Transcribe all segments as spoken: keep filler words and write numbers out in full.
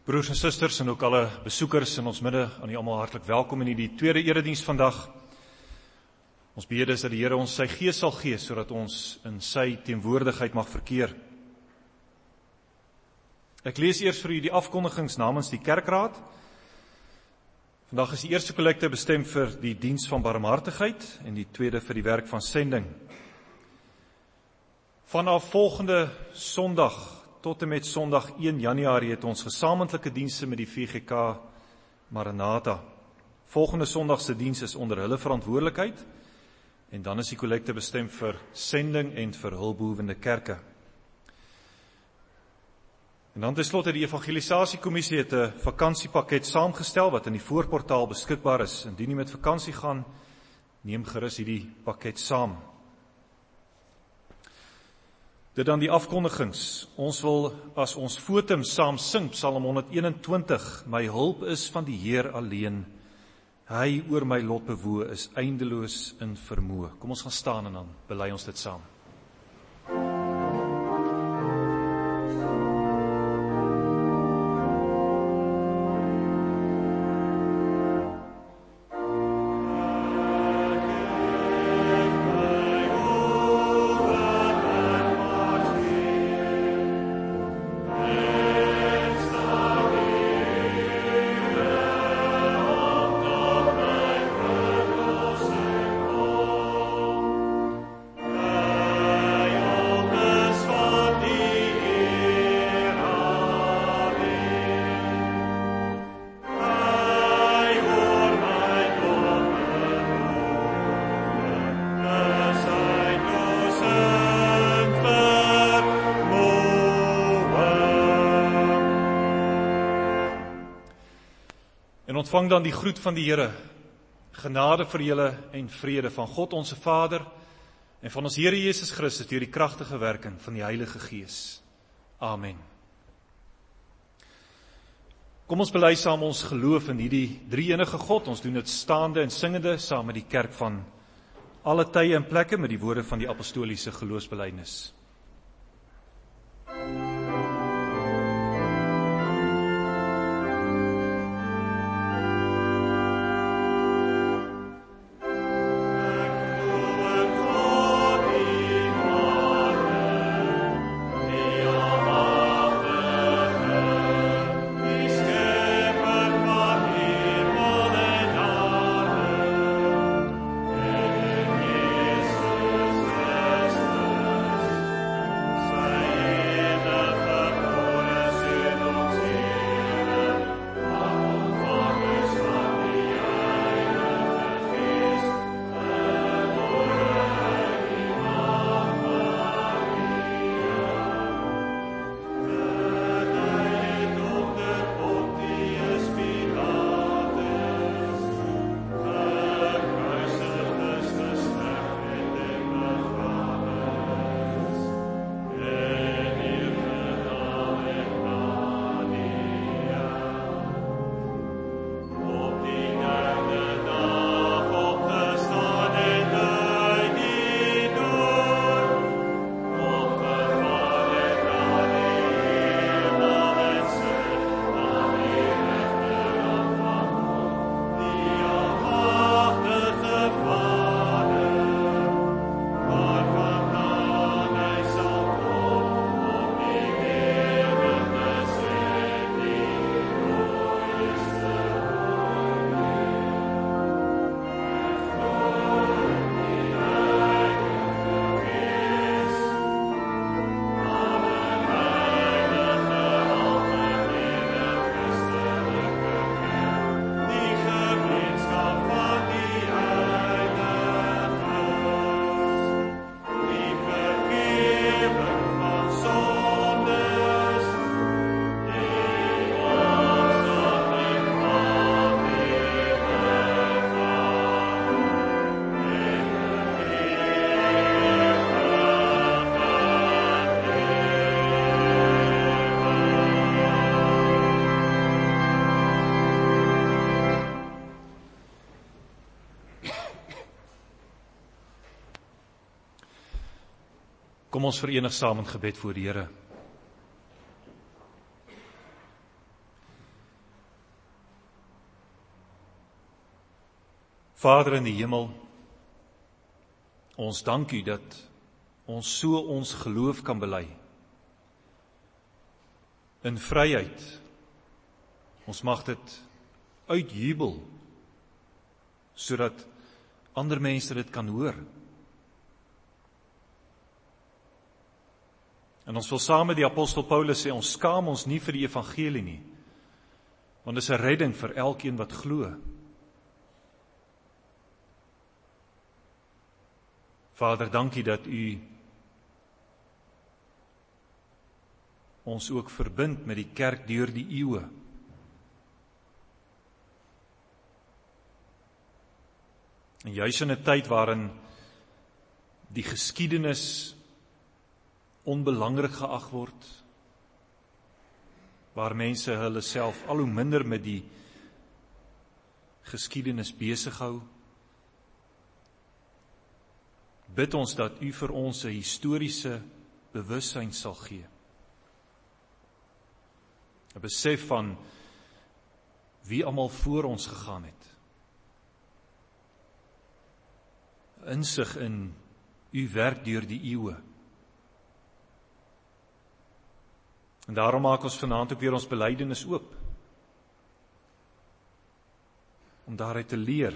Broers en susters en ook alle besoekers in ons midde, aan u almal hartlik welkom in die tweede erediens vandag. Ons bid is dat die Here ons sy gees sal gee, sodat ons in sy teenwoordigheid mag verkeer. Ek lees eers vir u die afkondigings namens die kerkraad. Vandag is die eerste kollekte bestem vir die diens van barmhartigheid en die tweede vir die werk van sending. Vanaf volgende Sondag tot en met Sondag een Januarie het ons gesamentlike dienste met die V G K Maranatha. Volgende Sondag se diens is onder hulle verantwoordelikheid en dan is die kollekte bestem vir sending en vir hulpbehoevende kerke. En dan tenslotte die evangelisasiekommissie het 'n vakansiepakket saamgestel wat in die voorportaal beskikbaar is. Indien jy met vakansie gaan, neem gerus hierdie pakket saam. Dit dan die afkondigings. Ons wil as ons fotum saam sing, Psalm honderdeenentwintig, my hulp is van die Heer alleen. Hy oor my lot bewoe is eindeloos in vermoë. Kom ons gaan staan en dan bely ons dit saam. Ontvang dan die groet van die Here, genade vir julle en vrede van God onze Vader en van ons Here Jesus Christus deur die kragtige werking van die Heilige Gees. Amen. Kom ons bely saam ons geloof in hierdie drie-enige God. Ons doen dit staande en singende saam met die kerk van alle tye en plekke met die woorde van die apostoliese geloofsbelijdenis. Kom ons verenig saam in gebed voor die Here. Vader in die hemel, ons dank U dat ons so ons geloof kan bely. In vryheid, ons mag dit uitjubel, sodat ander mense dit kan hoor. En ons wil saam met die apostel Paulus sê, ons skaam ons nie vir die evangelie nie, want dit is 'n redding vir elkeen wat glo. Vader, dankie dat U ons ook verbind met die kerk deur die eeue. En juis in 'n tyd waarin die geskiedenis onbelangrik geag word, waar mense hulle self al hoe minder met die geskiedenis besig hou, bid ons dat U vir ons 'n historiese bewussyn sal gee. 'n Besef van wie almal voor ons gegaan het. Insig in U werk deur die eeue. En daarom maak ons vanaand ook weer ons belydenis oop. Om daaruit te leer.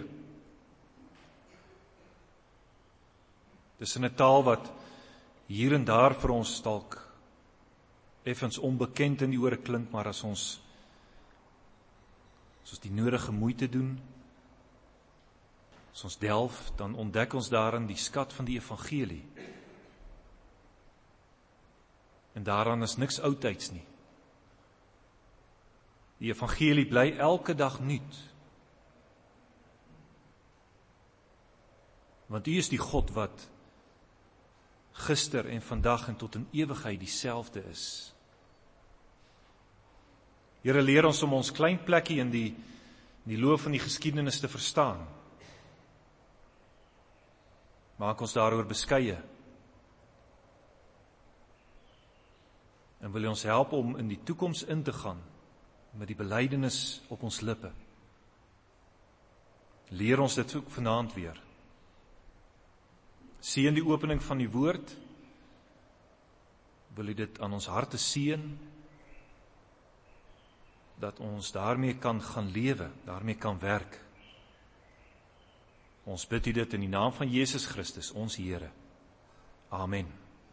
Dis in 'n taal wat hier en daar vir ons dalk effens onbekend in die ore klink, maar as ons as ons die nodige moeite doen, as ons delf, dan ontdek ons daarin die skat van die evangelie. En daaraan is niks oudtyds nie. Die evangelie bly elke dag nuut. Want U is die God wat gister en vandag en tot in ewigheid dieselfde is. Here, leer ons om ons klein plekkie in die, in die loop van die geskiedenis te verstaan. Maak ons daaroor beskeie. En wil U ons help om in die toekoms in te gaan met die belydenis op ons lippe. Leer ons dit ook vanaand weer. Seën die opening van die woord. Wil U dit aan ons harte seën, dat ons daarmee kan gaan lewe, daarmee kan werk. Ons bid U dit in die naam van Jesus Christus, ons Here. Amen.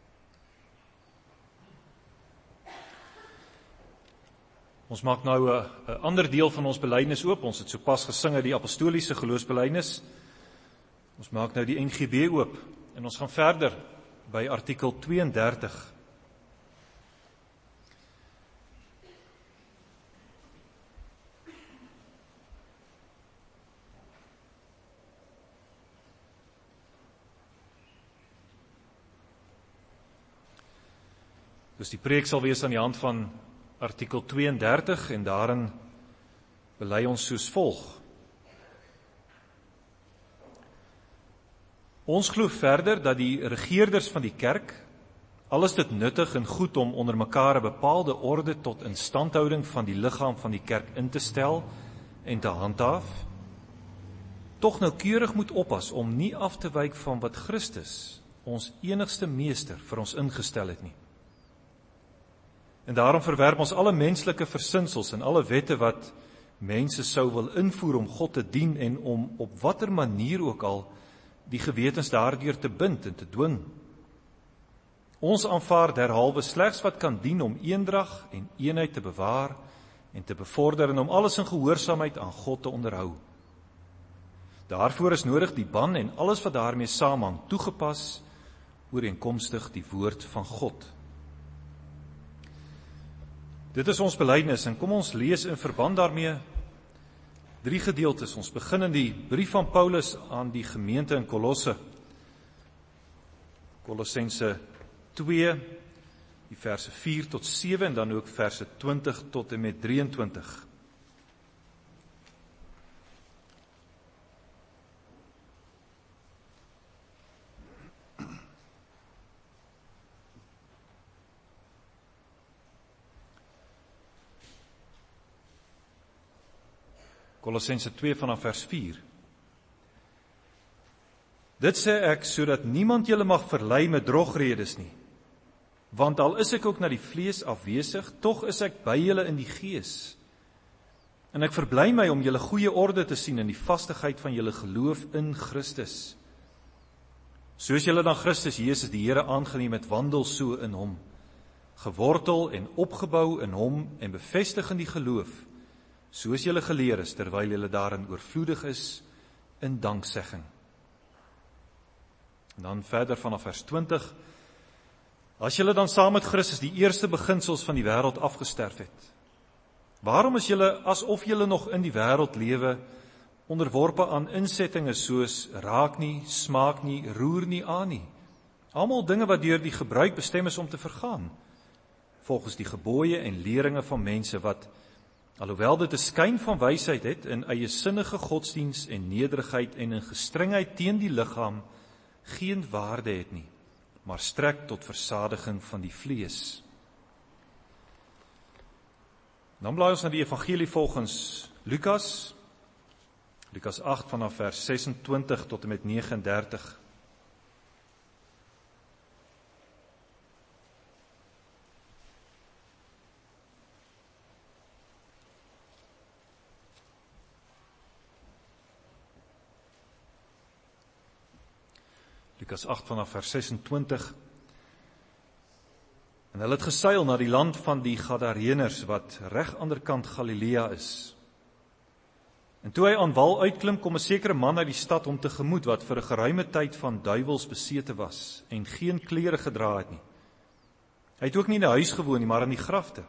Ons maak nou 'n ander deel van ons belydenis oop. Ons het sopas gesing uit die apostoliese geloofsbelydenis. Ons maak nou die N G B oop en ons gaan verder by artikel tweeëndertig. Dus die preek sal wees aan die hand van artikel tweeëndertig en daarin bely ons soos volg. Ons glo verder dat die regeerders van die kerk, al is dit nuttig en goed om onder mekaar 'n bepaalde orde tot instandhouding van die liggaam van die kerk in te stel en te handhaaf, tog noukeurig moet oppas om nie af te wyk van wat Christus, ons enigste meester, vir ons ingestel het nie. En daarom verwerp ons alle menslike versinsels en alle wette wat mense sou wil invoer om God te dien en om op watter manier ook al die gewetens daardeur te bind en te dwing. Ons aanvaar derhalwe slegs wat kan dien om eendrag en eenheid te bewaar en te bevorder en om alles in gehoorsaamheid aan God te onderhou. Daarvoor is nodig die ban en alles wat daarmee saamhang toegepas ooreenkomstig die woord van God. Dit is ons belydenis en kom ons lees in verband daarmee drie gedeeltes. Ons begin in die brief van Paulus aan die gemeente in Kolosse. Kolossense twee, die verse vier tot sewe en dan ook verse twintig tot en met drieëntwintig. Kolossense twee vanaf vers vier. Dit sê ek, sodat niemand julle mag verlei met drogredes nie. Want al is ek ook na die vlees afwesig, tog is ek by julle in die gees. En ek verbly my om julle goeie orde te sien in die vastigheid van julle geloof in Christus. Soos julle dan Christus Jesus die Here aangeneem het, wandel so in hom, gewortel en opgebou in hom en bevestig in die geloof, soos julle geleer is, terwyl julle daarin oorvloedig is in danksegging. En dan verder vanaf vers twintig, as julle dan saam met Christus die eerste beginsels van die wêreld afgesterf het, waarom is julle asof julle nog in die wêreld lewe, onderworpe aan insettinge soos raak nie, smaak nie, roer nie aan nie. Almal dinge wat deur die gebruik bestem is om te vergaan, volgens die gebooie en leringe van mense wat, alhoewel dit 'n skyn van wysheid het, in eie sinnige godsdiens en nederigheid en in gestrengheid teen die liggaam geen waarde het nie, maar strek tot versadiging van die vlees. Dan blaai ons na die evangelie volgens Lukas, Lukas agt vanaf vers sesentwintig tot en met nege en dertig. Lukas agt vanaf vers sesentwintig. En hulle het geseil na die land van die Gadareners, wat reg aanderkant Galilea is. En toe hy aan wal uitklim, kom 'n sekere man uit die stad hom tegemoet, wat vir 'n geruime tyd van duiwels besete was, en geen klere gedra het nie. Hy het ook nie in 'n huis gewoon nie, maar in die grafte.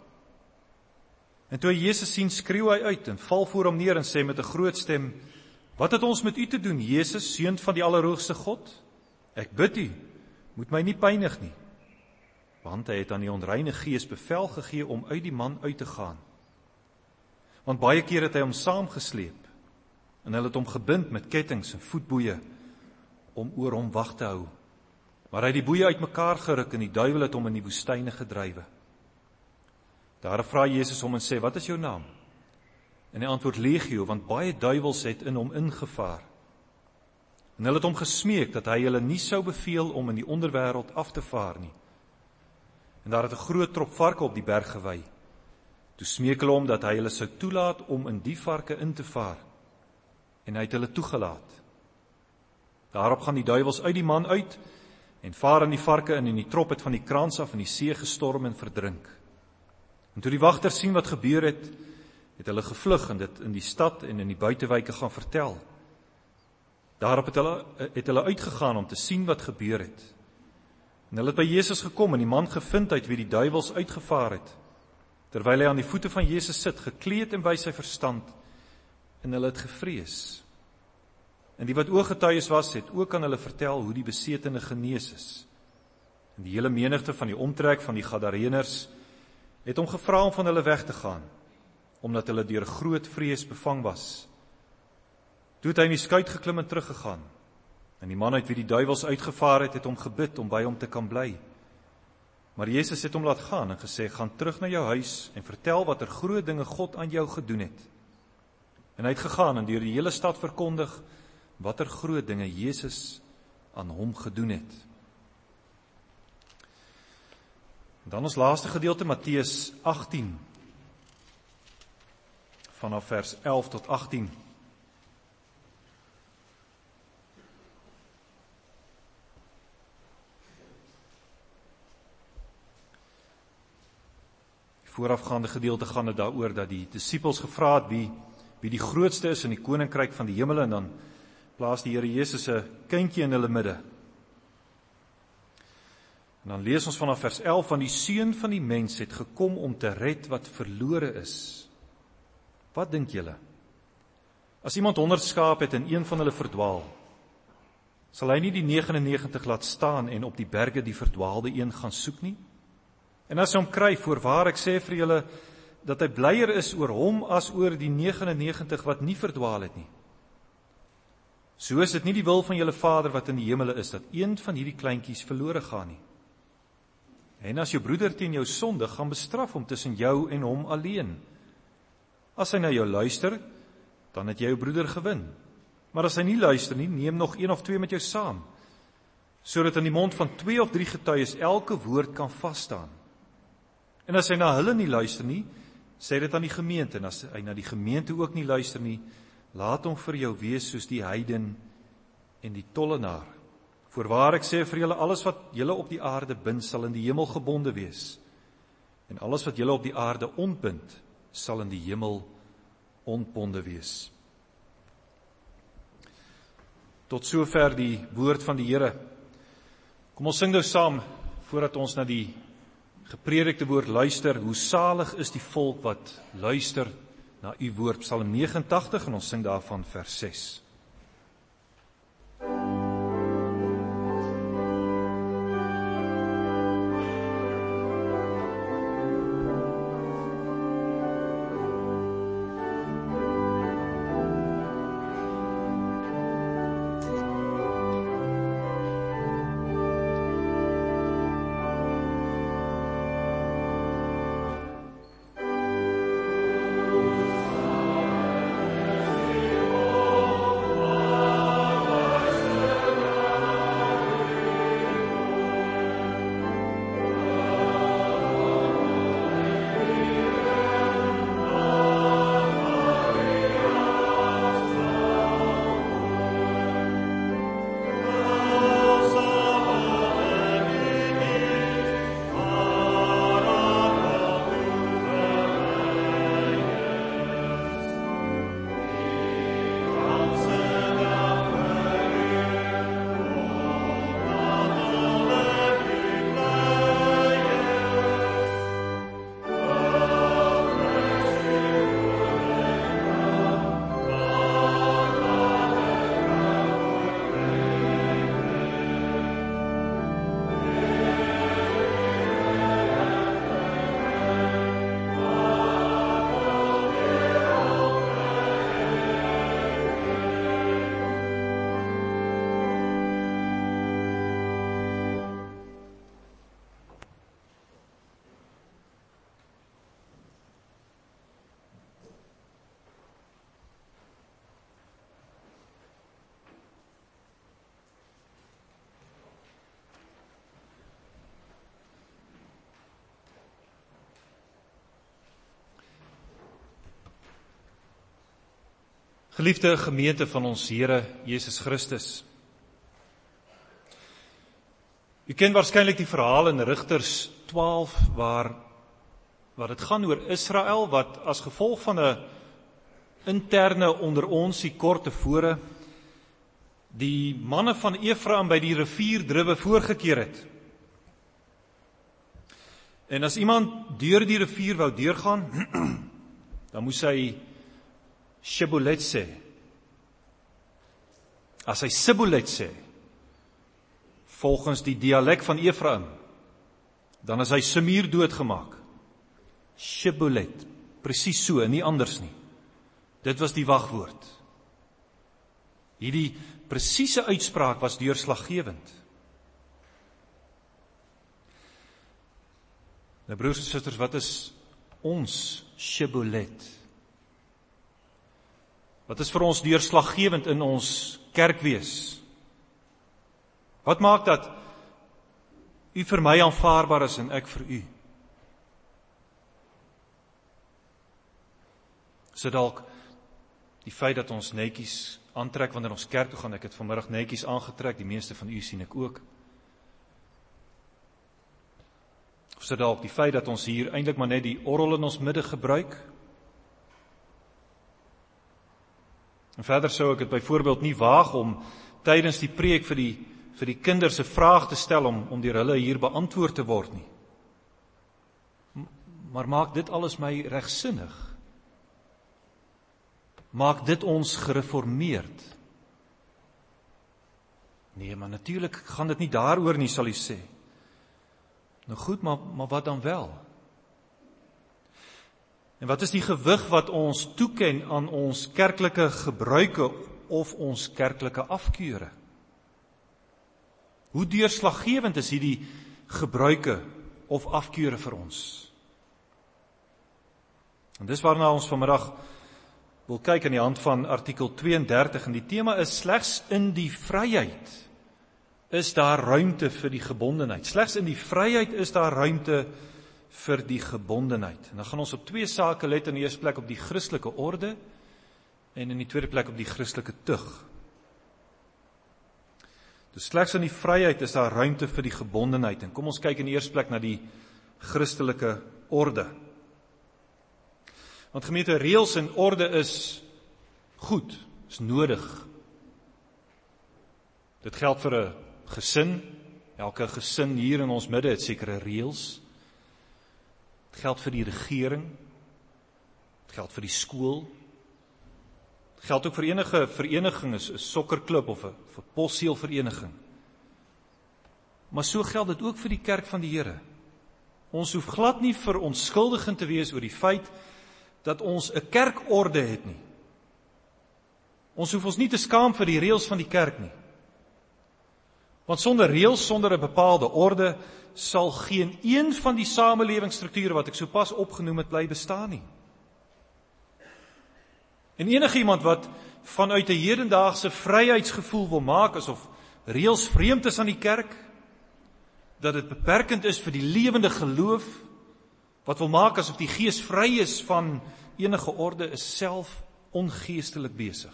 En toe hy Jesus sien, skreeu hy uit, en val voor hom neer, en sê met 'n groot stem, wat het ons met u te doen, Jesus, seun van die Allerhoogste God? Ek bid u, moet my nie pynig nie. Want hy het aan die onreine gees bevel gegee om uit die man uit te gaan. Want baie keer het hy hom saamgesleep, en hulle het hom gebind met kettings en voetboeie, om oor hom wag te hou. Maar hy het die boeie uitmekaar geruk, en die duiwel het hom in die woestyne gedrywe. Daar vra Jezus hom en sê, wat is jou naam? En hy antwoord Legio, want baie duiwels het in hom ingevaar. En hulle het hom gesmeek, dat hy hulle nie sou beveel om in die onderwêreld af te vaar nie. En daar het 'n groot trop varke op die berg gewy. Toe smeek hulle hom dat hy hulle sou toelaat om in die varke in te vaar. En hy het hulle toegelaat. Daarop gaan die duiwels uit die man uit, en vaar in die varke in, en die trop het van die kraans af in die see gestorm en verdrink. En toe die wagters sien wat gebeur het, het hulle gevlug en dit in die stad en in die buitewyke gaan vertel. Daarop het hulle, het hulle uitgegaan om te sien wat gebeur het. En hulle het by Jesus gekom en die man gevind uit wie die duiwels uitgevaar het, terwyl hy aan die voete van Jesus sit, gekleed en by sy verstand, en hulle het gevrees. En die wat ooggetuies was, het ook aan hulle vertel hoe die besetene genees is. En die hele menigte van die omtrek van die Gadareners het hom gevra om van hulle weg te gaan, omdat hulle deur groot vrees bevang was. Toe het hy in die skuit geklim en teruggegaan. En die man uit wie die duiwels uitgevaar het, het hom gebid om by hom te kan bly. Maar Jesus het hom laat gaan en gesê, gaan terug na jou huis en vertel wat er groot dinge God aan jou gedoen het. En hy het gegaan en deur die hele stad verkondig wat er groot dinge Jesus aan hom gedoen het. Dan ons laaste gedeelte, Matteus agtien, vanaf vers elf tot agtien. Voorafgaande gedeelte gaan dit daaroor dat die disippels gevra het wie, wie die grootste is in die koninkryk van die hemel, en dan plaas die Here Jesus 'n kindjie in hulle midde. En dan lees ons vanaf vers elf, van die seun van die mens het gekom om te red wat verlore is. Wat dink julle? As iemand honderd skaap het en een van hulle verdwaal, sal hy nie die negenennegentig en negentig laat staan en op die berge die verdwaalde een gaan soek nie? En as hy hom kry, voorwaar ek sê vir julle, dat hy blyer is oor hom as oor die negenennegentig en negentig wat nie verdwaal het nie. So is dit nie die wil van julle Vader wat in die hemele is, dat een van hierdie kleintjies verlore gaan nie. En as jou broeder teen jou sondig, gaan bestraf hom tussen jou en hom alleen. As hy na jou luister, dan het jy jou broeder gewin. Maar as hy nie luister nie, neem nog een of twee met jou saam, sodat in die mond van twee of drie getuies elke woord kan vasstaan. En as hy na hulle nie luister nie, sê dit aan die gemeente, en as hy na die gemeente ook nie luister nie, laat hom vir jou wees soos die heiden en die tollenaar. Voorwaar ek sê vir julle, alles wat julle op die aarde bind, sal in die hemel gebonde wees. En alles wat julle op die aarde ontbind, sal in die hemel ontbonde wees. Tot sover die woord van die Here. Kom ons sing nou saam, voordat ons na die gepredikte woord luister, hoe salig is die volk wat luister na u woord, Psalm negenentagtig, en ons sing daarvan vers ses. Geliefde gemeente van ons Here Jesus Christus. U ken waarskynlik die verhaal in Rigters twaalf waar waar dit gaan oor Israel wat as gevolg van 'n interne onder ons die kort tevore die manne van Efraim by die rivier Dribbe voorgekeer het. En as iemand deur die rivier wou deurgaan, dan moes hy Shibboleth sê. As hy Sibboleth sê, volgens die dialek van Efraim, dan is hy Semier doodgemaak. Shibboleth, presies so, en nie anders nie. Dit was die wagwoord. Hierdie presiese uitspraak was deurslaggewend. Nou broers en susters, wat is ons Shibboleth? Wat is vir ons deurslaggewend in ons kerkwees? Wat maak dat u vir my aanvaarbaar is en ek vir u? Is dit dalk die feit dat ons netjies aantrek wanneer ons kerk toe gaan? Ek het vanmiddag netjies aangetrek, die meeste van u sien ek ook. Of is dit dalk die feit dat ons hier eintlik maar net die orgel in ons midde gebruik? En verder sou ek het byvoorbeeld nie waag om tydens die preek vir die, vir die kinders 'n vraag te stel om, om deur hulle hier beantwoord te word nie. Maar maak dit alles my regsinnig? Maak dit ons gereformeerd? Nee, maar natuurlik gaan dit nie daaroor nie, sal u sê. Nou goed, maar, maar wat dan wel? En wat is die gewig wat ons toeken aan ons kerklike gebruike of ons kerklike afkeure? Hoe deurslaggewend is hierdie gebruike of afkeure vir ons? En dis waarna ons vanmiddag wil kyk aan die hand van artikel tweeëndertig, en die tema is slegs in die vryheid is daar ruimte vir die gebondenheid. Slegs in die vryheid is daar ruimte vir die gebondenheid. En dan gaan ons op twee sake let, in die eerste plek op die Christelike orde, en in die tweede plek op die Christelike tug. Dus slegs in die vryheid is daar ruimte vir die gebondenheid. En kom ons kyk in die eerste plek na die Christelike orde. Want gemeente, reëls en orde is goed, is nodig. Dit geld vir 'n gesin. Elke gesin hier in ons midde het sekere reëls. Dit geld vir die regering. Dit geld vir die skool. Dit geld ook vir enige vereniging, 'n sokkerklub of 'n posseelvereniging. Maar so geld dit ook vir die kerk van die Here. Ons hoef glad nie verontskuldigend te wees oor die feit dat ons 'n kerkorde het nie. Ons hoef ons nie te skaam vir die reëls van die kerk nie. Want sonder reëls, sonder 'n bepaalde orde, sal geen een van die samelewingsstrukture wat ek sopas opgenoem het, bly bestaan nie. En enige iemand wat vanuit 'n hedendaagse vryheidsgevoel wil maak asof reëls vreemd is aan die kerk, dat dit beperkend is vir die lewende geloof, wat wil maak asof die gees vry is van enige orde, is self ongeestelik besig.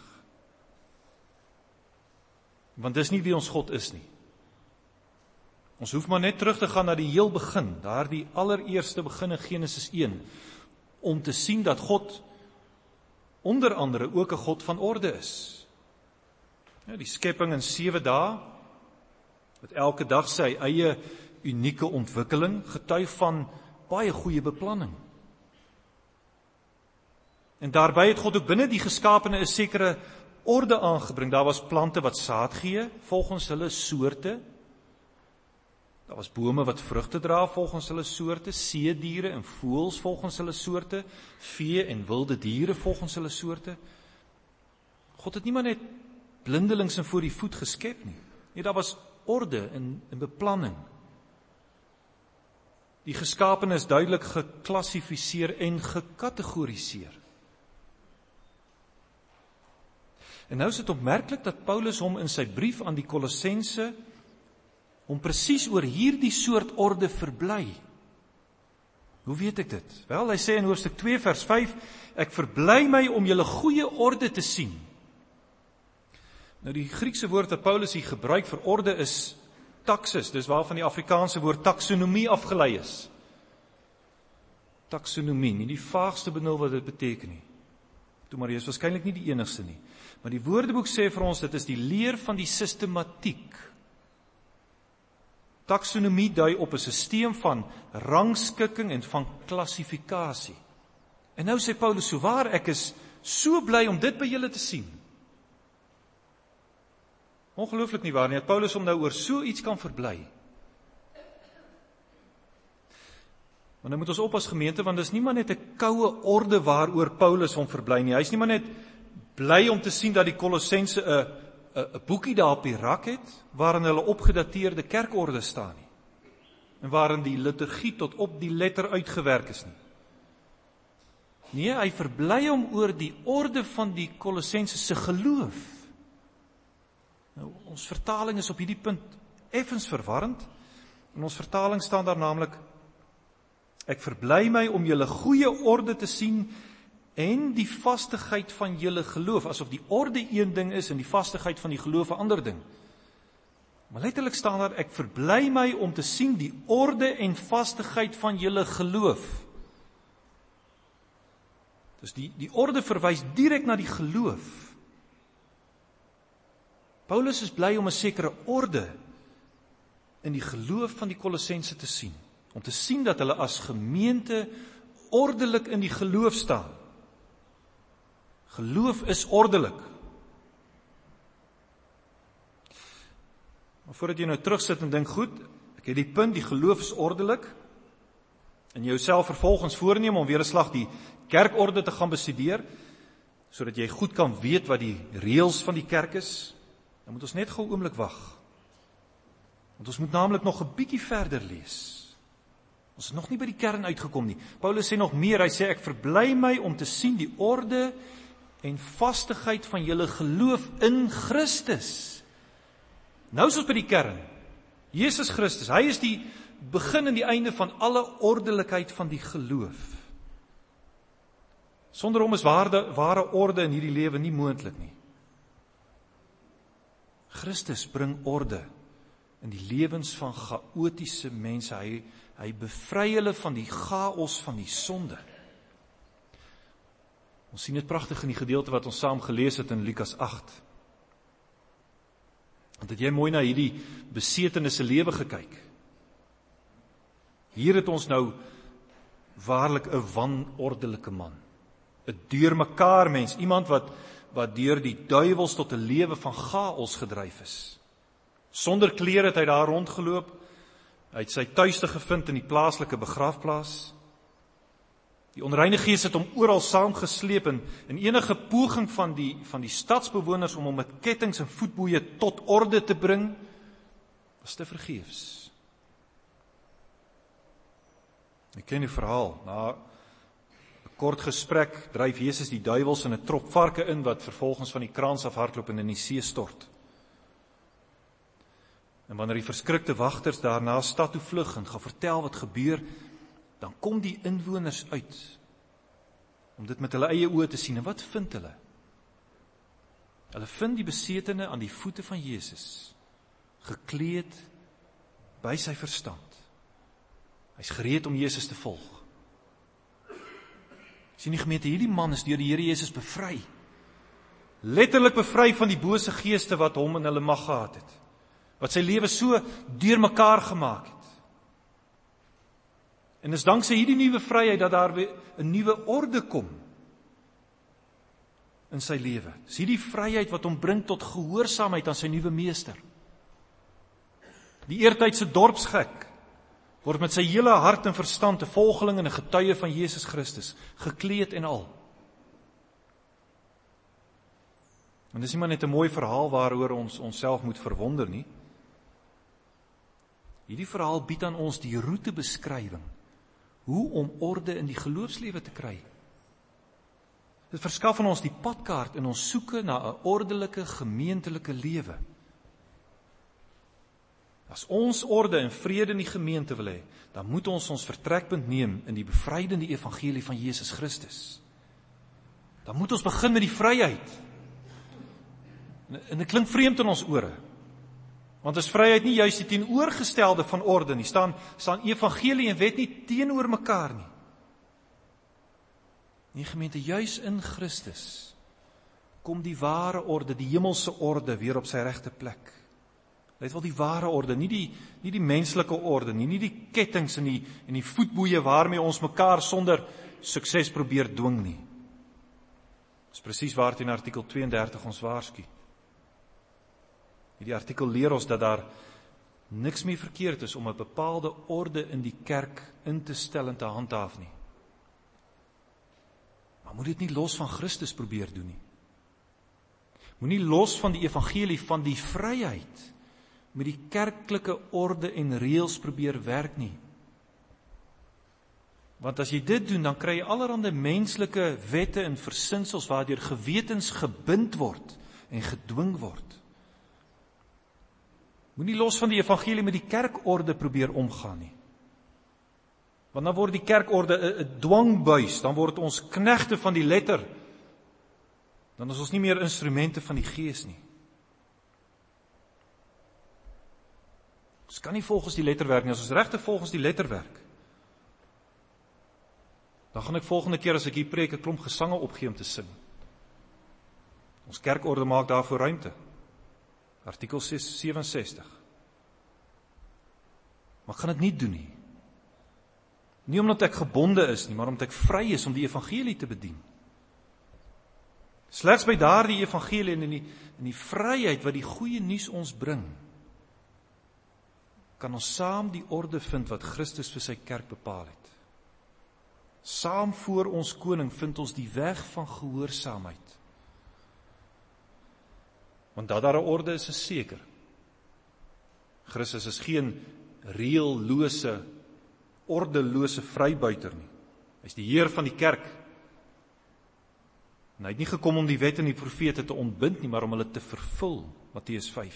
Want dis nie wie ons God is nie. Ons hoef maar net terug te gaan na die heel begin, daar die allereerste begin in Genesis een, om te sien dat God onder andere ook 'n God van orde is. Ja, die skepping in sewe dae, met elke dag sy eie unieke ontwikkeling, getuig van baie goeie beplanning. En daarby het God ook binne die geskapene 'n sekere orde aangebring. Daar was plante wat saad gee, volgens hulle soorte. Daar was bome wat vrugte dra, volgens hulle soorte, seediere en voëls volgens hulle soorte, vee en wilde diere volgens hulle soorte. God het nie maar net blindelings en voor die voet geskep nie. Nee, daar was orde en, en beplanning. Die geskapene is duidelik geklassifiseer en gekategoriseer. En nou is dit opmerklik dat Paulus hom in sy brief aan die Kolossense om presies oor hierdie soort orde verbly. Hoe weet ek dit? Wel, hy sê in hoofstuk twee vers vyf, ek verbly my om julle goeie orde te sien. Nou die Griekse woord wat Paulus hier gebruik vir orde is taxis, dis waarvan die Afrikaanse woord taksonomie afgelei is. Taksonomie, nie die vaagste benul wat dit beteken nie. Toe maar, jy is waarskynlik nie die enigste nie. Maar die Woordeboek sê vir ons, dit is die leer van die sistematiek. Taksonomie dui op 'n sisteem van rangskikking en van klassifikasie. En nou sê Paulus, so waar, ek is so bly om dit by julle te sien. Ongelooflik nie waar nie, dat Paulus hom nou oor so iets kan verbly. Maar nou moet ons op as gemeente, want dit is nie maar net 'n koue orde waaroor Paulus hom verbly nie. Hy is nie maar net bly om te sien dat die Kolossense 'n 'n 'n boekie daar op die rak het, waarin hulle opgedateerde kerkorde staan nie. En waarin die liturgie tot op die letter uitgewerk is nie. Nee, hy verbly hom oor die orde van die Kolossense se geloof. Nou, ons vertaling is op hierdie punt effens verwarrend. In ons vertaling staan daar naamlik, ek verbly my om julle goeie orde te sien en die vastigheid van julle geloof, asof die orde een ding is en die vastigheid van die geloof 'n ander ding. Maar letterlik staan daar, ek verbly my om te sien die orde en vastigheid van julle geloof. Dus die, die orde verwys direk na die geloof. Paulus is bly om 'n sekere orde in die geloof van die Kolossense te sien. Om te sien dat hulle as gemeente ordelik in die geloof staan. Geloof is ordelik. Maar voordat jy nou terugsit en dink, goed, ek het die punt, die geloof is ordelik, en jy jouself vervolgens voorneem om weer 'n slag die kerkorde te gaan bestudeer, sodat jy goed kan weet wat die reëls van die kerk is, dan moet ons net gou 'n oomblik wag. Want ons moet naamlik nog 'n bietjie verder lees. Ons is nog nie by die kern uitgekom nie. Paulus sê nog meer, hy sê, ek verbly my om te sien die orde en vastigheid van julle geloof in Christus. Nou is ons by die kern. Jesus Christus, hy is die begin en die einde van alle ordelikheid van die geloof. Sonder hom is ware, ware orde in hierdie lewe nie moontlik nie. Christus bring orde in die lewens van chaotiese mense. Hy, hy bevry hulle van die chaos van die sonde. Ons sien dit pragtig in die gedeelte wat ons saam gelees het in Lukas agt. Want het jy mooi na hierdie besetenisse lewe gekyk? Hier het ons nou waarlik 'n wanordelike man. 'n deurmekaar mens, iemand wat, wat deur die duiwels tot 'n lewe van chaos gedryf is. Sonder klere het hy daar rondgeloop, hy het sy tuiste gevind in die plaaslike begrafplaas. Die onreine gees het hom oral saamgesleep en in enige poging van die, van die stadsbewoners om hom met kettings en voetboeie tot orde te bring, was te vergeefs. Ek ken die verhaal. Na 'n kort gesprek dryf Jesus die duiwels in 'n trop varke in wat vervolgens van die kraans af hardloop en in die see stort. En wanneer die verskrikte wagters daarna stad toe vlug en gaan vertel wat gebeur, dan kom die inwoners uit om dit met hulle eie oë te sien. En wat vind hulle? Hulle vind die besetene aan die voete van Jesus, gekleed by sy verstand. Hy's gereed om Jesus te volg. Sien die gemeente, hierdie man is deur die Here Jesus bevry. Letterlik bevry van die bose geeste wat hom in hulle mag gehad het. Wat sy lewe so deurmekaar gemaak het. En is dankse hierdie nuwe vryheid dat daar weer 'n nuwe orde kom in sy lewe. Dis hierdie vryheid wat hom bring tot gehoorsaamheid aan sy nuwe meester. Die eertydse dorpsgek word met sy hele hart en verstand 'n volgeling en 'n getuie van Jesus Christus, gekleed en al. En dis nie maar net 'n mooi verhaal waaroor ons onsself moet verwonder nie. Hierdie verhaal bied aan ons die roetebeskrywing hoe om orde in die geloofslewe te kry. Dit verskaf aan ons die padkaart in ons soeke na 'n ordelike gemeentelike lewe. As ons orde en vrede in die gemeente wil hê, dan moet ons ons vertrekpunt neem in die bevrydende evangelie van Jesus Christus. Dan moet ons begin met die vryheid. En dit klink vreemd in ons ore. Want is vryheid nie juist die teenoorgestelde van orde nie? Staan, staan evangelie en wet nie teenoor mekaar nie? Nie gemeente, juis in Christus kom die ware orde, die hemelse orde weer op sy regte plek. Let wel die ware orde, nie die, nie die menslike orde nie, nie die kettings en die, en die voetboeie waarmee ons mekaar sonder sukses probeer dwing nie. Dis presies waarteen artikel tweeëndertig ons waarsku. Die artikel leer ons dat daar niks meer verkeerd is om 'n bepaalde orde in die kerk in te stel en te handhaaf nie. Maar moet dit nie los van Christus probeer doen nie. Moenie los van die evangelie van die vryheid met die kerklike orde en reëls probeer werk nie. Want as jy dit doen, dan kry jy allerhande menslike wette en versinsels waardeur gewetens gebind word en gedwing word. Moenie los van die evangelie met die kerkorde probeer omgaan nie. Want dan word die kerkorde 'n dwangbuis, dan word ons knegte van die letter. Dan is ons nie meer instrumente van die gees nie. Ons kan nie volgens die letter werk nie, as ons regtig volgens die letter werk. Dan gaan ek volgende keer as ek hier preek 'n klomp gesange opgee om te sing. Ons kerkorde maak daarvoor ruimte. Artikel ses vyf ses. Maar ek gaan dit nie doen nie. Nie omdat ek gebonde is nie, maar omdat ek vry is om die evangelie te bedien. Slegs by daardie evangelie en in die, in die vryheid wat die goeie nuus ons bring, kan ons saam die orde vind wat Christus vir sy kerk bepaal het. Saam voor ons koning vind ons die weg van gehoorsaamheid. Want dat daar 'n orde is, is seker. Christus is geen reëllose, ordelose vrybuiter nie. Hy is die Heer van die kerk. En hy het nie gekom om die wet en die profete te ontbind nie, maar om hulle te vervul, Matteus vyf.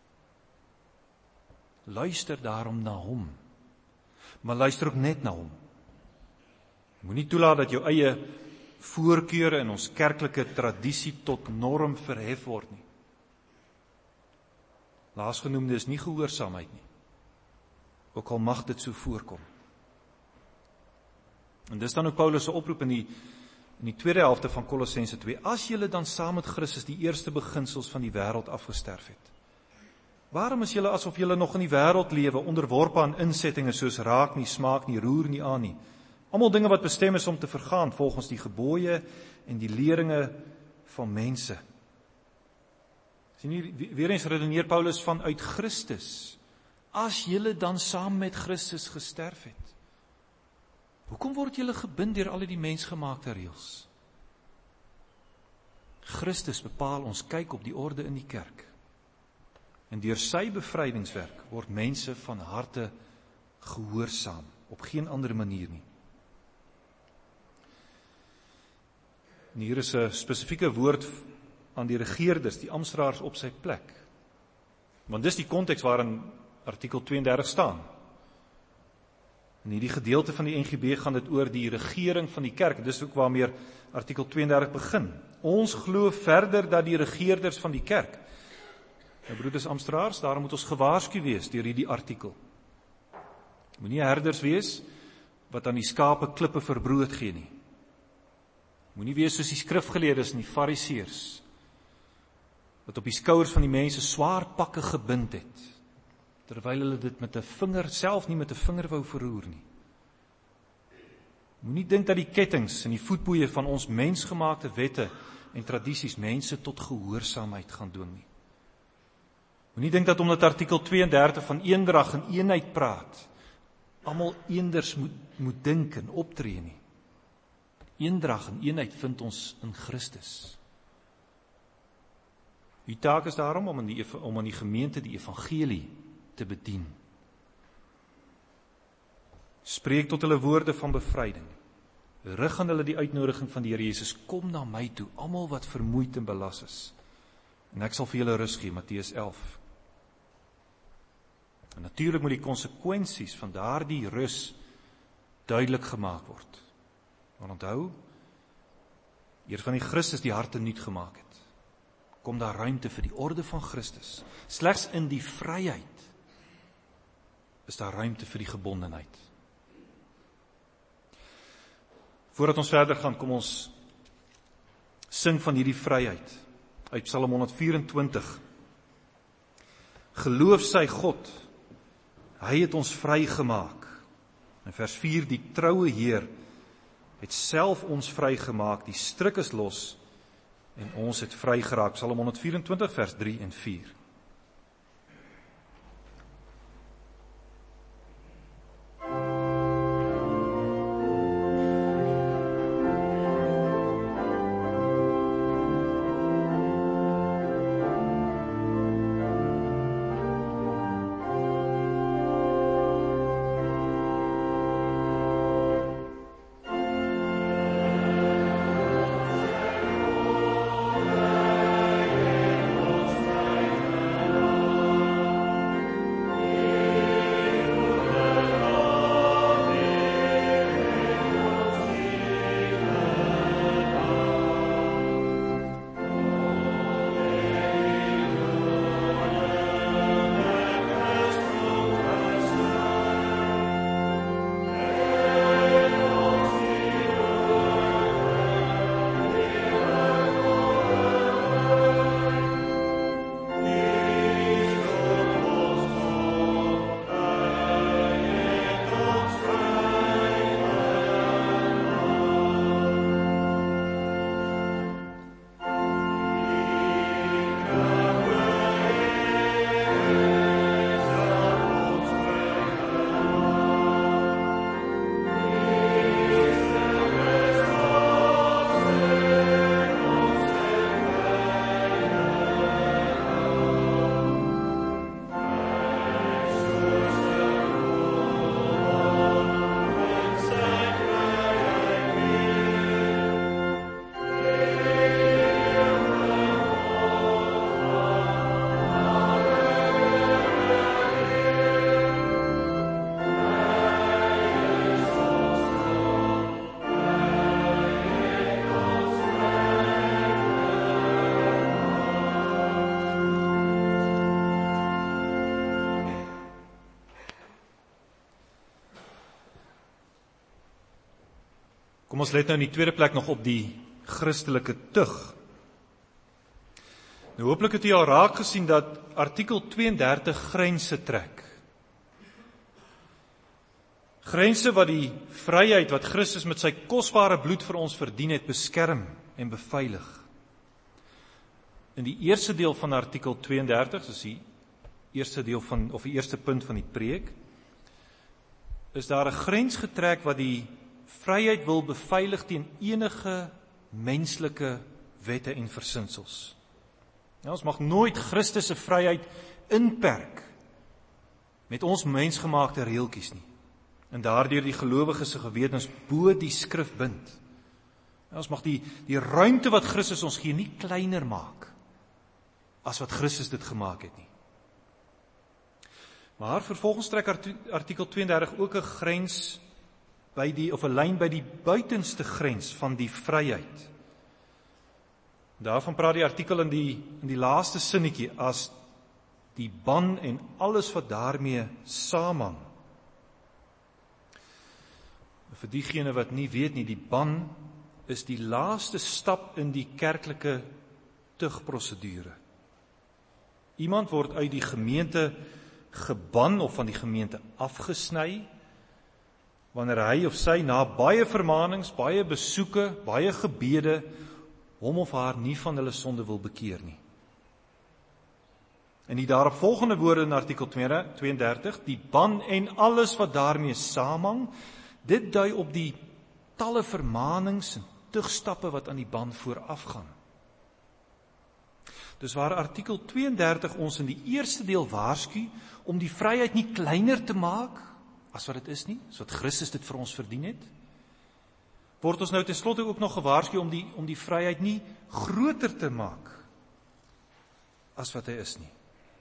Luister daarom na hom, maar luister ook net na hom. Moenie toelaat dat jou eie voorkeure en ons kerklike tradisie tot norm verhef word nie. Laasgenoemde is nie gehoorsaamheid nie, ook al mag dit so voorkom. En dis dan ook Paulus se oproep in die, in die tweede helfte van Kolossense twee, as julle dan saam met Christus die eerste beginsels van die wêreld afgesterf het, waarom is julle asof julle nog in die wêreld lewe, onderworpe aan insettinge soos raak nie, smaak nie, roer nie aan nie, almal dinge wat bestem is om te vergaan, volgens die gebooie en die leringe van mense. Sien hier, weer eens redeneer Paulus vanuit Christus, as julle dan saam met Christus gesterf het. Hoekom word julle gebind deur al die mensgemaakte reëls? Christus bepaal ons kyk op die orde in die kerk. En deur sy bevrydingswerk word mense van harte gehoorsaam, op geen ander manier nie. En hier is 'n spesifieke woord aan die regeerders, die amptenare op sy plek. Want dis die konteks waarin artikel twee en dertig staan. In hierdie gedeelte van die N G B gaan dit oor die regering van die kerk. Dis ook waarmee artikel twee en dertig begin. Ons glo verder dat die regeerders van die kerk, nou broeders amptenare, daarom moet ons gewaarsku wees deur hierdie artikel. Moenie herders wees wat aan die skape klippe vir brood gee nie. Moenie wees soos die skrifgeleerdes en die fariseërs wat op die skouers van die mense swaar pakke gebind het, terwyl hulle dit met 'n vinger, self nie met 'n vinger wou verroer nie. Moenie dink dat die kettinge en die voetboeie van ons mensgemaakte wette en tradisies mense tot gehoorsaamheid gaan dwing nie. Moenie dink dat omdat artikel twee en dertig van eendrag en eenheid praat, almal eenders moet, moet dink en optree nie. Eendrag en eenheid vind ons in Christus. Die taak is daarom om in die, om in die gemeente die evangelie te bedien. Spreek tot hulle woorde van bevryding. Rig aan hulle die uitnodiging van die Here Jesus, kom na my toe, almal wat vermoeid en belas is, en ek sal vir julle rus gee, Matteus elf. En natuurlik moet die konsekwensies van daardie rus duidelik gemaak word. Want onthou, eer van die Christus die harte nuut gemaak het, kom daar ruimte vir die orde van Christus. Slegs in die vryheid is daar ruimte vir die gebondenheid. Voordat ons verder gaan, kom ons sing van hierdie vryheid uit Psalm honderd vyf-en-twintig. Geloof sy God, hy het ons vrygemaak. In vers vier, die troue Heer het self ons vrygemaak, die stryk is los en ons het vry geraak. Psalm honderd vyf-en-twintig vers drie en vier. Kom ons let nou in die tweede plek nog op die Christelike tug. Nou hopelik het u al raak gesien dat artikel twee en dertig grense trek. Grense wat die vryheid wat Christus met sy kosbare bloed vir ons verdien het, beskerm en beveilig. In die eerste deel van artikel twee en dertig, dis die eerste deel van, of die eerste punt van die preek, is daar 'n grens getrek wat die vryheid wil beveilig teen enige menslike wette en versinsels. Ja, ons mag nooit Christus se vryheid inperk met ons mensgemaakte reeltjies nie. En daardeur die gelowiges se gewetens bo die skrif bind. Ja, ons mag die, die ruimte wat Christus ons gee nie kleiner maak as wat Christus dit gemaak het nie. Maar vervolgens trek artikel twee en dertig ook 'n grens by die, of 'n lyn by die buitenste grens van die vryheid. Daarvan praat die artikel in die, in die laaste sinnetjie as die ban en alles wat daarmee saamhang. Vir diegene wat nie weet nie, die ban is die laaste stap in die kerklike tugprosedure. Iemand word uit die gemeente geban of van die gemeente afgesny, wanneer hy of sy na baie vermaanings, baie besoeke, baie gebede, hom of haar nie van hulle sonde wil bekeer nie. En die daaropvolgende woorde in artikel twee en dertig, die ban en alles wat daarmee saamhang, dit dui op die talle vermaanings en tugstappe wat aan die ban voorafgaan. Dus waar artikel twee en dertig ons in die eerste deel waarsku om die vryheid nie kleiner te maak as wat dit is nie, as wat Christus dit vir ons verdien het, word ons nou ten slotte ook nog gewaarsku om die, om die vryheid nie groter te maak as wat hy is nie.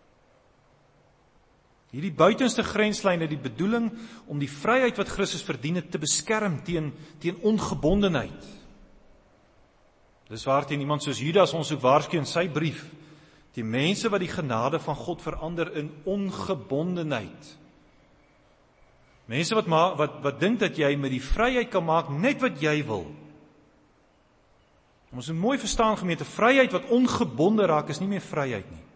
Hierdie buitenste grenslyn het die bedoeling om die vryheid wat Christus verdien het te beskerm teen, teen ongebondenheid. Dis waarteen iemand soos Judas ons ook waarsku in sy brief, die mense wat die genade van God verander in ongebondenheid. Mense wat, ma, wat, wat dink dat jy met die vryheid kan maak net wat jy wil. Ons moet mooi verstaan, gemeente, vryheid wat ongebonde raak is nie meer vryheid nie.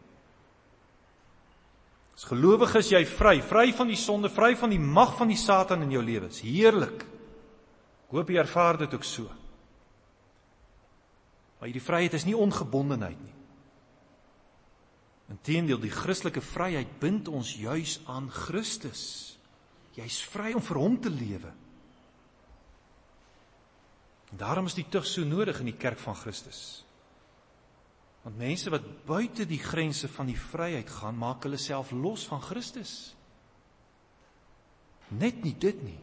As gelowig is jy vry, vry van die sonde, vry van die mag van die Satan in jou lewe. Dis heerlik. Ek hoop jy ervaar dit ook so. Maar die vryheid is nie ongebondenheid nie. Inteendeel, die Christelike vryheid bind ons juis aan Christus. Jy is vry om vir hom te lewe. En daarom is die tug so nodig in die kerk van Christus. Want mense wat buite die grense van die vryheid gaan, maak hulle self los van Christus. Net nie dit nie.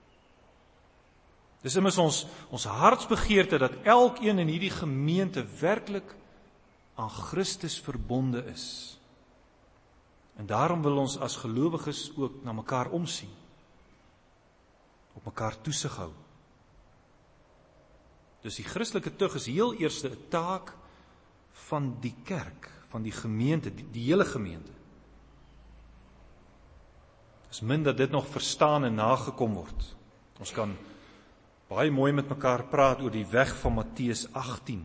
Dis immers ons, ons hartsbegeerte dat elkeen in hierdie gemeente werklik aan Christus verbonde is. En daarom wil ons as gelowiges ook na mekaar omsien. Op mekaar toesig hou. Dus die Christelike tug is heel eerste 'n taak van die kerk, van die gemeente, die, die hele gemeente. Het is min dat dit nog verstaan en nagekom word. Ons kan baie mooi met mekaar praat oor die weg van Matteus agttien.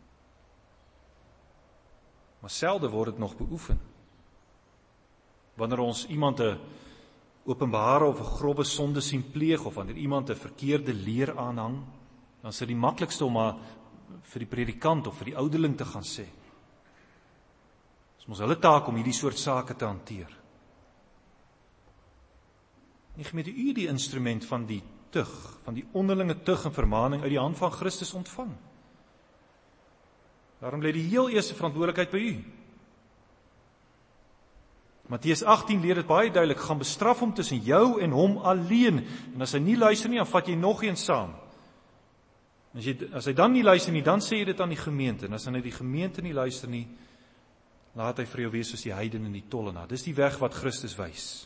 Maar selde word dit nog beoefen. Wanneer ons iemand 'n openbare of 'n grove sonde sien pleeg, of wanneer iemand 'n verkeerde leer aanhang, dan is dit die maklikste om maar vir die predikant of vir die ouderling te gaan sê. Dit is mos hulle taak om hierdie soort sake te hanteer. Nie gemeente, u die instrument van die tug, van die onderlinge tug en vermaning uit die hand van Christus ontvang. Daarom lê die heel eerste verantwoordelikheid by u. Matteus agttien leer dit baie duidelik, gaan bestraf hom tussen jou en hom alleen. En as hy nie luister nie, dan vat jy nog een saam. As, jy, as hy dan nie luister nie, dan sê jy dit aan die gemeente. En as hy die gemeente nie luister nie, laat hy vir jou wees soos die heiden en die tollenaar. Dis die weg wat Christus wys.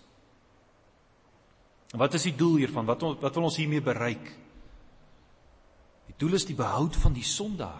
En wat is die doel hiervan? Wat, wat wil ons hiermee bereik? Die doel is die behoud van die sondaar.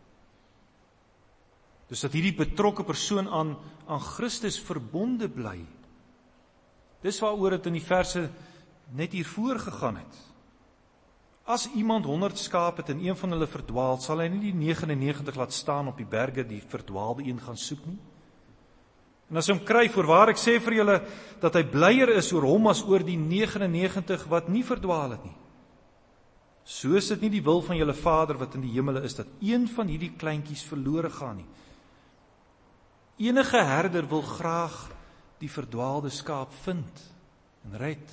Dus dat hierdie betrokke persoon aan, aan Christus verbonde bly. Dis waaroor het in die verse net hiervoor gegaan het. As iemand honderd skaap het en een van hulle verdwaal, sal hy nie die nege en negentig laat staan op die berge, die verdwaalde een gaan soek nie? En as hy hom kry, voorwaar ek sê vir julle, dat hy blyer is oor hom as oor die nege en negentig wat nie verdwaal het nie. So is dit nie die wil van julle Vader wat in die hemele is, dat een van hierdie kleintjies verlore gaan nie. Enige herder wil graag die verdwaalde skaap vind en red.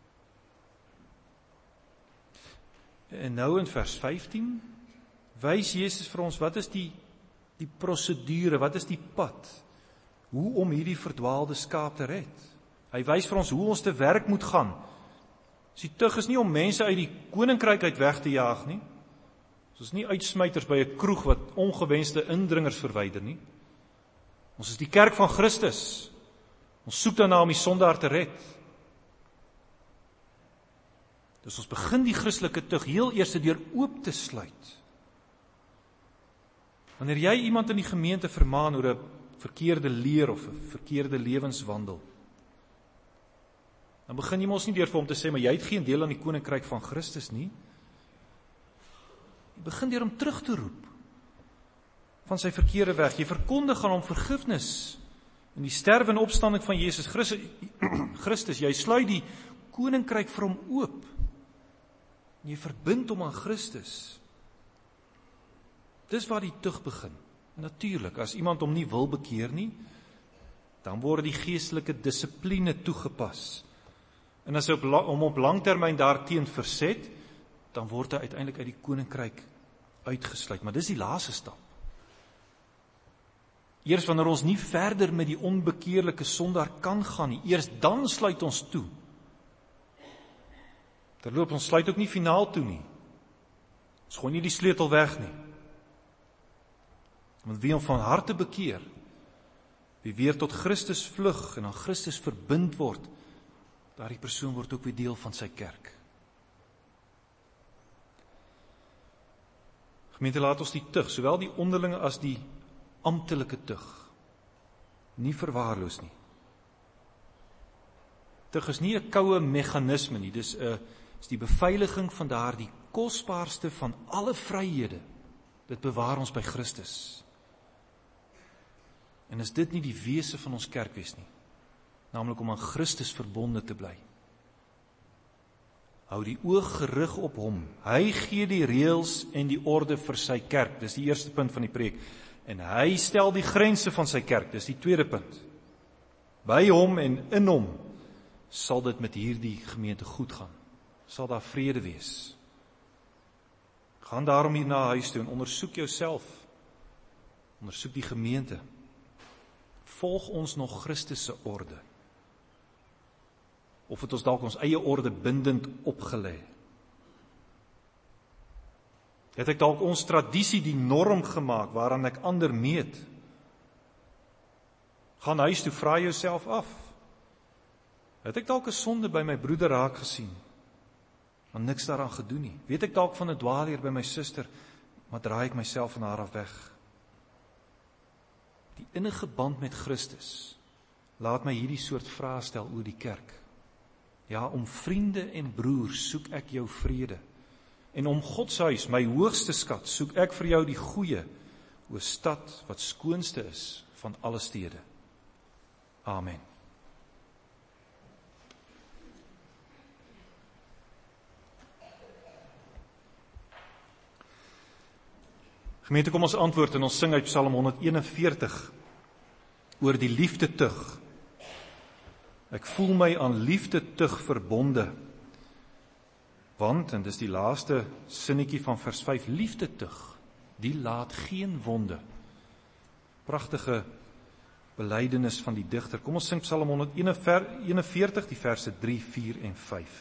En nou in vers vyftien, wys Jesus vir ons, wat is die, die prosedure, wat is die pad, hoe om hierdie verdwaalde skaap te red. Hy wys vir ons hoe ons te werk moet gaan. Die tug is nie om mense uit die koninkryk uit weg te jaag nie. Ons is nie uitsmyters by 'n kroeg wat ongewenste indringers verwyder nie. Ons is die kerk van Christus. Ons soek daarna om die sondaar te red. Dus ons begin die Christelike tug heel eers deur oop te sluit. Wanneer jy iemand in die gemeente vermaan oor 'n verkeerde leer of 'n verkeerde lewenswandel, dan begin jy mos nie deur vir hom te sê, maar jy het geen deel aan die koninkryk van Christus nie. Jy begin deur hom terug te roep van sy verkeerde weg. Jy verkondig aan hom vergifnis in die sterwe en opstanding van Jesus Christus. Jy sluit die koninkryk vir hom oop. Jy verbind hom aan Christus. Dis waar die tug begin. Natuurlik, as iemand hom nie wil bekeer nie, dan word die geestelike dissipline toegepas. En as hy op, hom op langtermyn daarteen verset, dan word hy uiteindelik uit die koninkryk uitgesluit. Maar dis die laaste stap. Eers wanneer ons nie verder met die onbekeerlike sondaar kan gaan nie, eers dan sluit ons toe. Terloop, ons sluit ook nie finaal toe nie. Ons gooi nie die sleutel weg nie. Want wie hom van harte bekeer, wie weer tot Christus vlug en aan Christus verbind word, daardie persoon word ook weer deel van sy kerk. Gemeente, laat ons die tug, sowel die onderlinge as die amptelike tug, nie verwaarloos nie. Tug is nie 'n koue meganisme nie, dis 'n is die beveiliging van daardie kosbaarste van alle vryhede. Dit bewaar ons by Christus. En is dit nie die wese van ons kerkwees nie, naamlik om aan Christus verbonde te bly. Hou die oog gerig op hom. Hy gee die reëls en die orde vir sy kerk. Dis die eerste punt van die preek. En hy stel die grense van sy kerk. Dis die tweede punt. By hom en in hom sal dit met hierdie gemeente goed gaan. Sal daar vrede wees. Gaan daarom hier na huis toe en ondersoek jouself. Ondersoek die gemeente. Volg ons nog Christus se orde? Of het ons dalk ons eie orde bindend opgelê? Het ek dalk ons tradisie die norm gemaak waaraan ek ander meet? Gaan huis toe, vra jouself af. Het ek dalk 'n sonde by my broeder raak gesien, maar niks daaraan gedoen nie? Weet ek dalk van 'n dwaalleer by my suster, maar draai ek myself van haar af weg? Die innige band met Christus laat my hierdie soort vrae stel oor die kerk. Ja, om vriende en broers soek ek jou vrede. En om God se huis, my hoogste skat, soek ek vir jou die goeie, o stad wat skoonste is van alle stede. Amen. Gemeente, kom ons antwoord en ons sing uit Psalm honderdeenenveertig oor die liefde tug. Ek voel my aan liefde tug verbonde. Want, en dis die laaste sinnetjie van vers vyf, liefde tug, die laat geen wonde. Pragtige belydenis van die digter. Kom ons sing Psalm honderdeenenveertig, die verse drie, vier en vyf.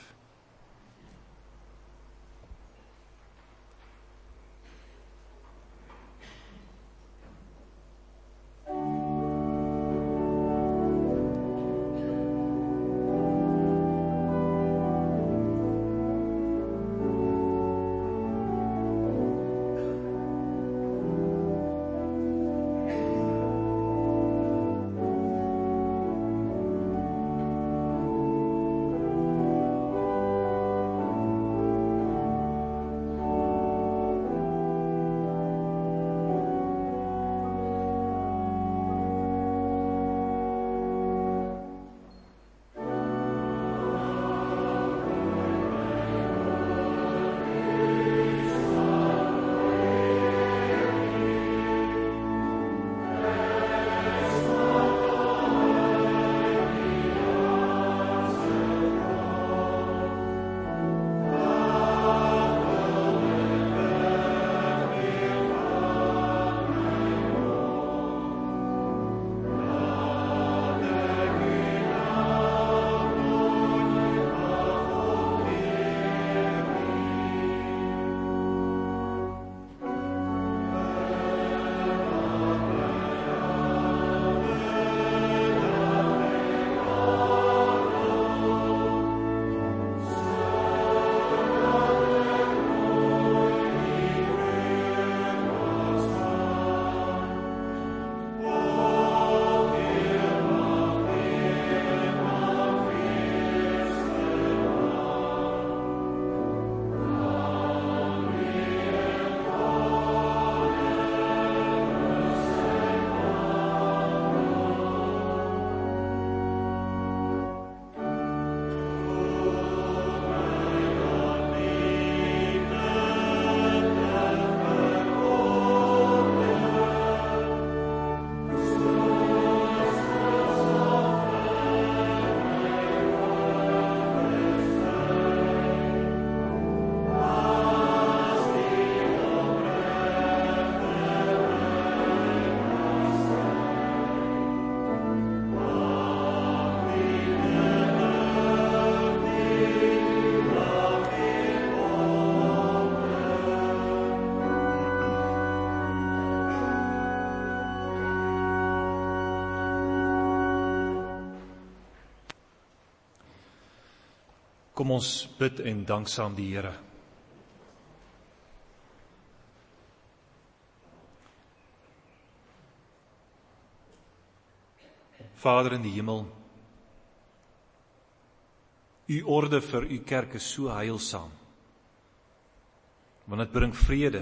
Kom ons bid en dank saam die Here. Vader in die hemel, u orde vir u kerk is so heilsaam, want dit bring vrede.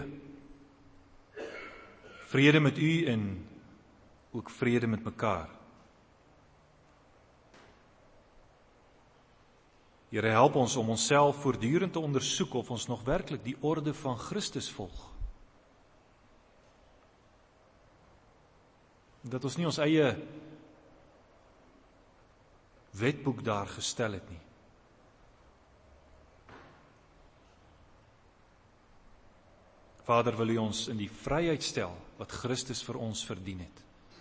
Vrede met u en ook vrede met mekaar. Here, help ons om onsself voortdurend te ondersoek of ons nog werklik die orde van Christus volg. Dat ons nie ons eie wetboek daar gestel het nie. Vader, wil u ons in die vryheid stel wat Christus vir ons verdien het.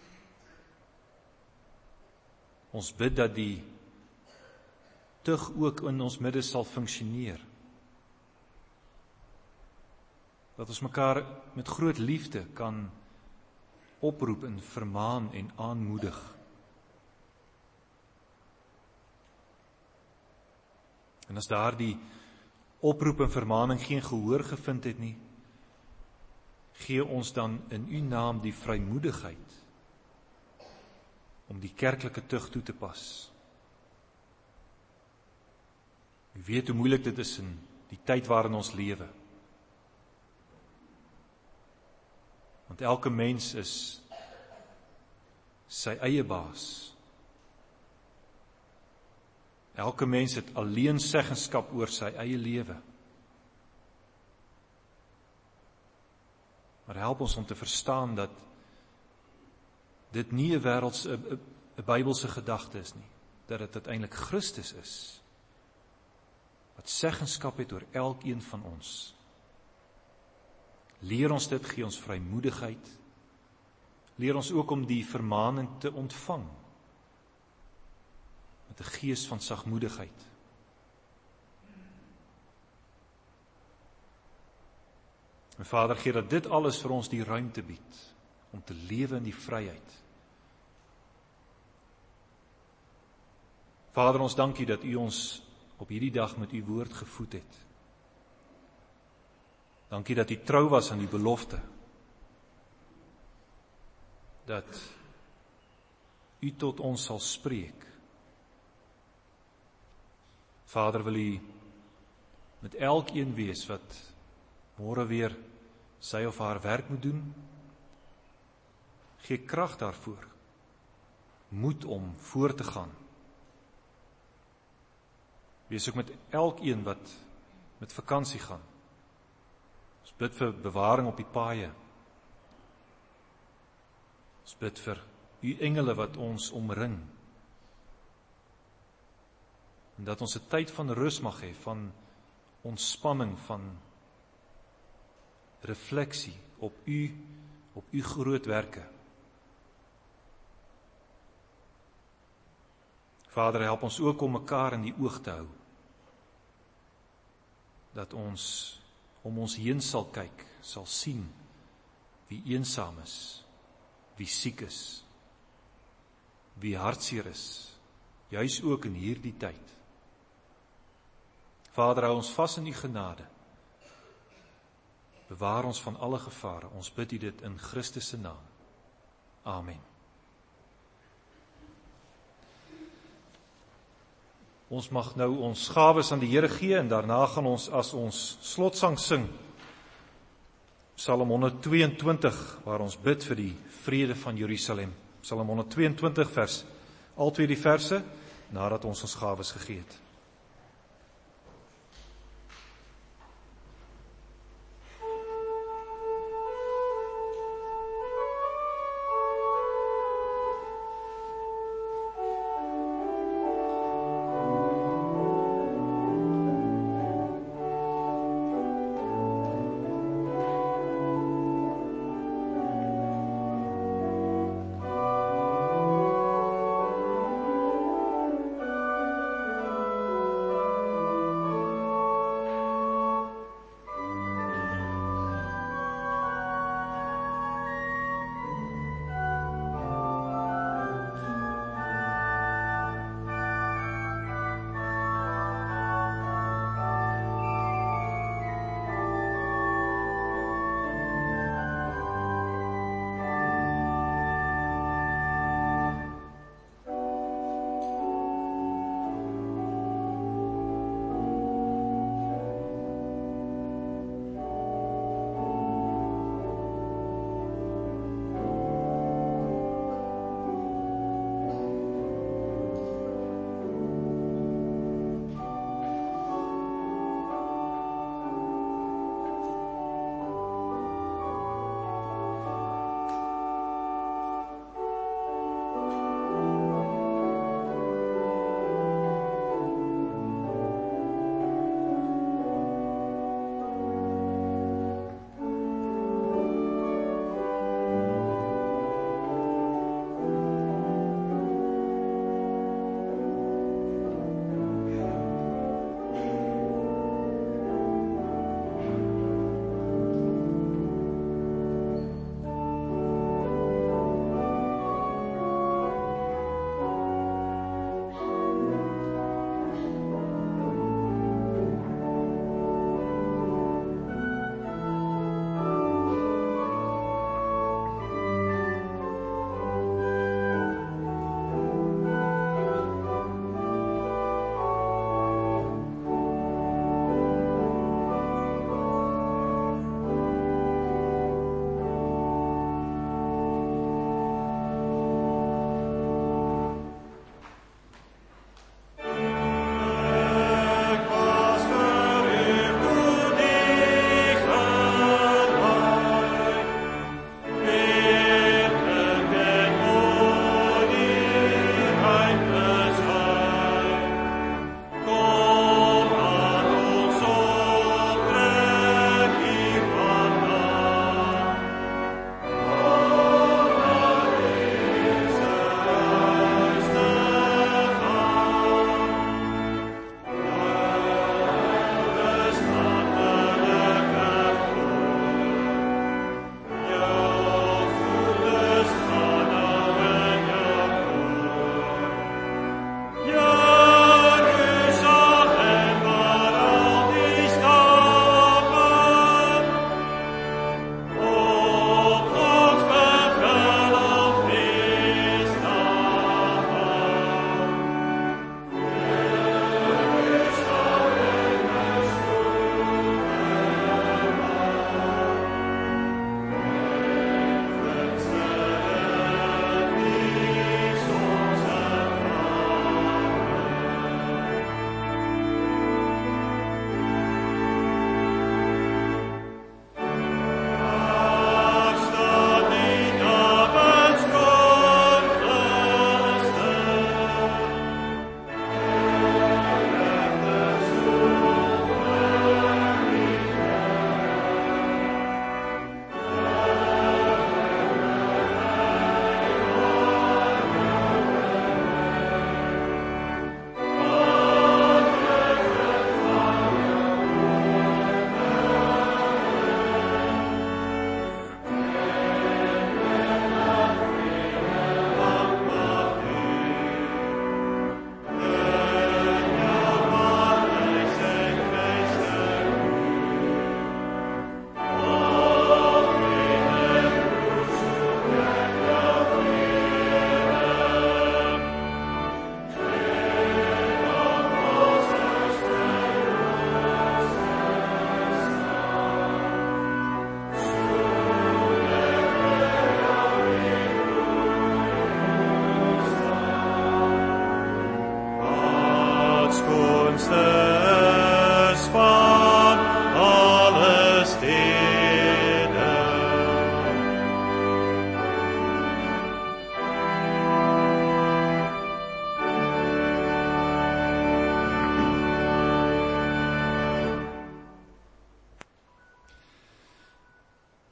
Ons bid dat die tug ook in ons midde sal funksioneer. Dat ons mekaar met groot liefde kan oproep en vermaan en aanmoedig. En as daar die oproep en vermaning geen gehoor gevind het nie, gee ons dan in u naam die vrymoedigheid om die kerklike tug toe te pas. U weet hoe moeilik dit is in die tyd waarin ons lewe. Want elke mens is sy eie baas. Elke mens het alleen seggenskap oor sy eie lewe. Maar help ons om te verstaan dat dit nie 'n wêreldse 'n 'n Bybelse gedagte is nie, dat dit uiteindelik Christus is wat seggenskap het oor elkeen van ons. Leer ons dit, gee ons vrymoedigheid. Leer ons ook om die vermaning te ontvang met 'n gees van sagmoedigheid. En Vader, gee dat dit alles vir ons die ruimte bied om te lewe in die vryheid. Vader, ons dankie dat u ons op hierdie dag met u woord gevoed het. Dankie dat u trou was aan die belofte, dat u tot ons sal spreek. Vader, wil u met elkeen wees wat môre weer sy of haar werk moet doen. Gee krag daarvoor, moed om voor te gaan. Wees ook met elkeen wat met vakansie gaan. Ons bid vir bewaring op die paaie. Ons bid vir u engele wat ons omring. En dat ons 'n tyd van rus mag hê, van ontspanning, van refleksie op u, op u groot werke. Vader, help ons ook om mekaar in die oog te hou. Dat ons om ons heen sal kyk, sal sien wie eensaam is, wie siek is, wie hartseer is, juis ook in hierdie tyd. Vader, hou ons vas in u genade. Bewaar ons van alle gevare. Ons bid u dit in Christus se naam. Amen. Ons mag nou ons gawes aan die Here gee en daarna gaan ons as ons slotsang sing Psalm honderdtweeëntwintig, waar ons bid vir die vrede van Jerusalem. Psalm honderdtweeëntwintig vers, al twee die verse, nadat ons ons gawes gegee het.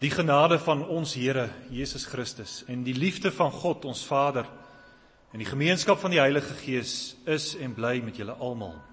Die genade van ons Here Jesus Christus en die liefde van God ons Vader en die gemeenskap van die Heilige Gees is en bly met julle almal.